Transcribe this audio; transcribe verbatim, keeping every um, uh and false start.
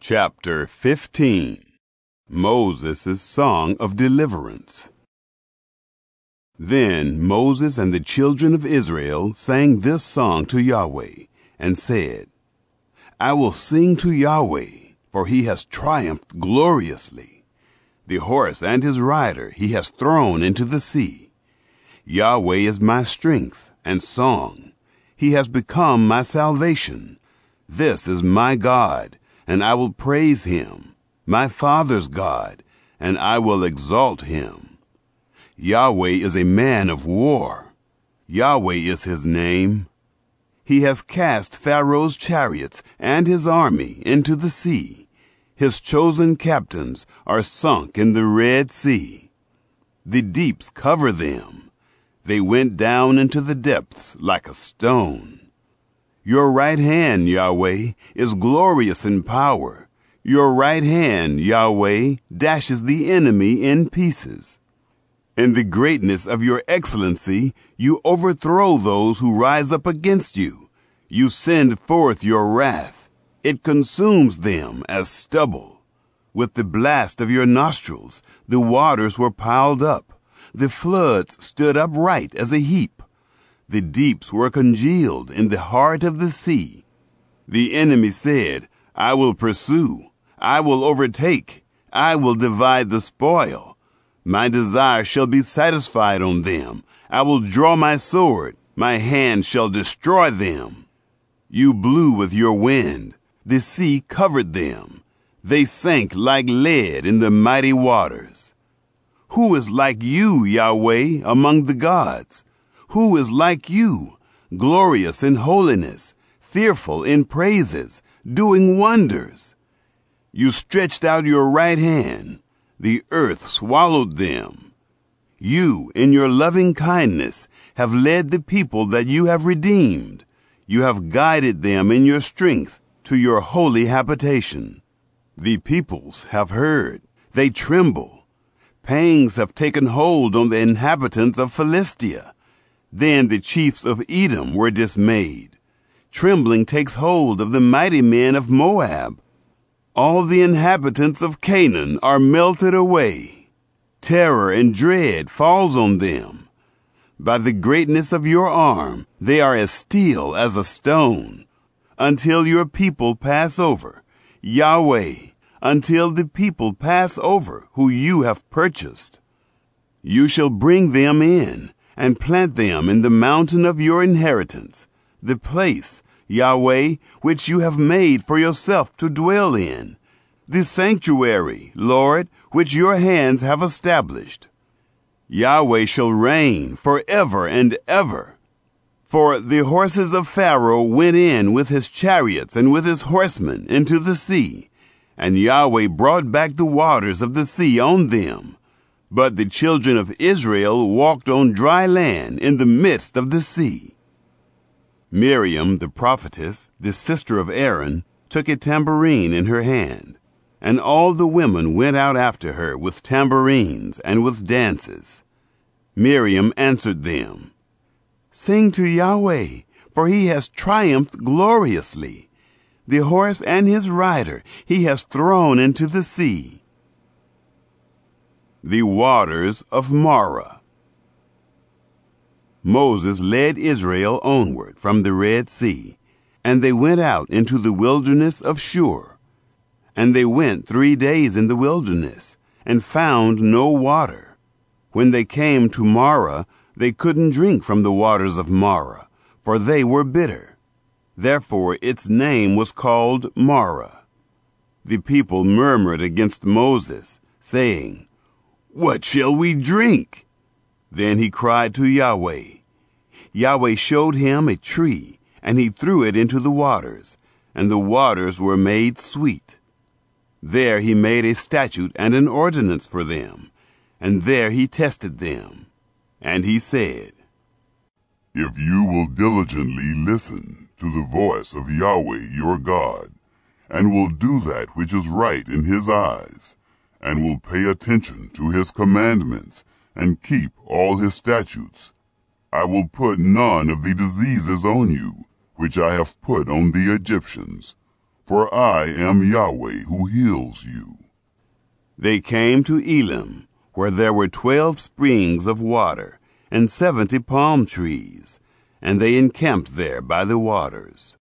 Chapter fifteen. Moses' Song of Deliverance. Then Moses and the children of Israel sang this song to Yahweh, and said, I will sing to Yahweh, for he has triumphed gloriously. The horse and his rider he has thrown into the sea. Yahweh is my strength and song. He has become my salvation. This is my God, and I will praise him, my father's God, and I will exalt him. Yahweh is a man of war. Yahweh is his name. He has cast Pharaoh's chariots and his army into the sea. His chosen captains are sunk in the Red Sea. The deeps cover them. They went down into the depths like a stone. Your right hand, Yahweh, is glorious in power. Your right hand, Yahweh, dashes the enemy in pieces. In the greatness of your excellency, you overthrow those who rise up against you. You send forth your wrath. It consumes them as stubble. With the blast of your nostrils, the waters were piled up. The floods stood upright as a heap. The deeps were congealed in the heart of the sea. The enemy said, I will pursue, I will overtake, I will divide the spoil. My desire shall be satisfied on them. I will draw my sword, my hand shall destroy them. You blew with your wind, the sea covered them. They sank like lead in the mighty waters. Who is like you, Yahweh, among the gods? Who is like you, glorious in holiness, fearful in praises, doing wonders? You stretched out your right hand. The earth swallowed them. You, in your loving kindness, have led the people that you have redeemed. You have guided them in your strength to your holy habitation. The peoples have heard. They tremble. Pangs have taken hold on the inhabitants of Philistia. Then the chiefs of Edom were dismayed. Trembling takes hold of the mighty men of Moab. All the inhabitants of Canaan are melted away. Terror and dread falls on them. By the greatness of your arm, they are as steel as a stone. Until your people pass over, Yahweh, until the people pass over who you have purchased. You shall bring them in and plant them in the mountain of your inheritance, the place, Yahweh, which you have made for yourself to dwell in, the sanctuary, Lord, which your hands have established. Yahweh shall reign forever and ever. For the horses of Pharaoh went in with his chariots and with his horsemen into the sea, and Yahweh brought back the waters of the sea on them. But the children of Israel walked on dry land in the midst of the sea. Miriam, the prophetess, the sister of Aaron, took a tambourine in her hand, and all the women went out after her with tambourines and with dances. Miriam answered them, Sing to Yahweh, for he has triumphed gloriously. The horse and his rider he has thrown into the sea. The waters of Marah. Moses led Israel onward from the Red Sea, and they went out into the wilderness of Shur. And they went three days in the wilderness, and found no water. When they came to Marah, they couldn't drink from the waters of Marah, for they were bitter. Therefore its name was called Marah. The people murmured against Moses, saying, What shall we drink? Then he cried to Yahweh. Yahweh showed him a tree, and he threw it into the waters, and the waters were made sweet. There he made a statute and an ordinance for them, and there he tested them. And he said, If you will diligently listen to the voice of Yahweh your God, and will do that which is right in his eyes, and will pay attention to his commandments, and keep all his statutes, I will put none of the diseases on you, which I have put on the Egyptians, for I am Yahweh who heals you. They came to Elim, where there were twelve springs of water, and seventy palm trees, and they encamped there by the waters.